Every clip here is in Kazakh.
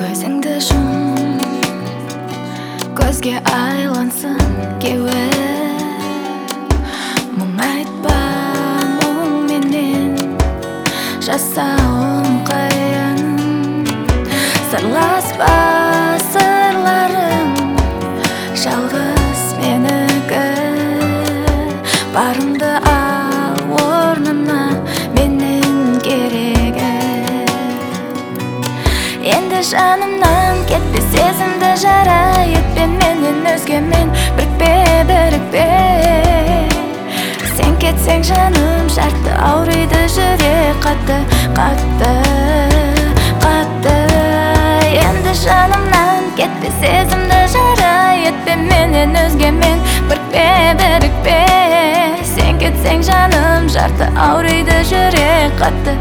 Көзіңді жұм, көзге айлансын кеуіп, мұң айтпа, мұңменен жасауым қиын. Сырласпа сырларың, жалғыз менікі. Барымды ал орнына, менің керегі. Енді жанымнан кетпе, сезімді жара етпе, менен өзгемен бірікпе. Сен кетсең жаным жарты, ауырайды жүрек қатты. Енді жанымнан кетпе, сезімді жара етпе, менен өзгемен бірікпе. Сен кетсең жаным жарты, ауырайды жүрек қатты.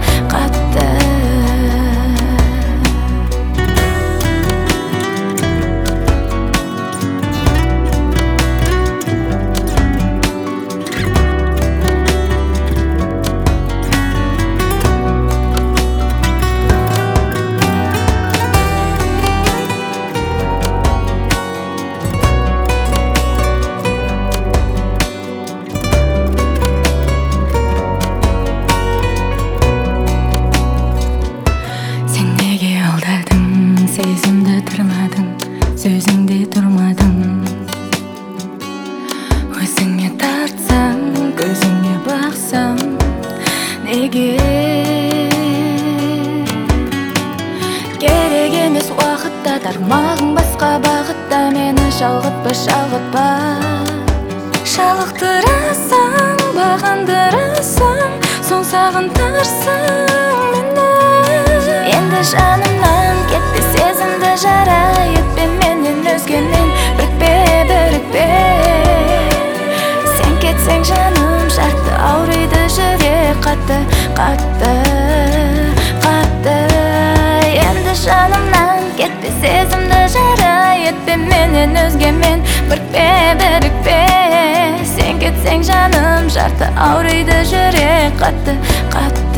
Сезімді тұрмадың, сөзіңде тұрмадың. Өзіңе тартсам, көзіңе бақсам, неге? Керек емес уақытта, тармағың басқа бағытта. Мені жалғытпа. Жалықтырасың, бағындырасың, соң сағынтарсың мені. Енді жанымнан кетпе, сезімді жара етпе, менен өзгемен бірікпе. Сен кетсең жаным жарты, ауырайды жүрек қатты. Енді жанымнан кетпе, сезімді жара етпе, менен өзгемен бірікпе. Сен кетсең жаным жарты, ауырайды жүрек қатты.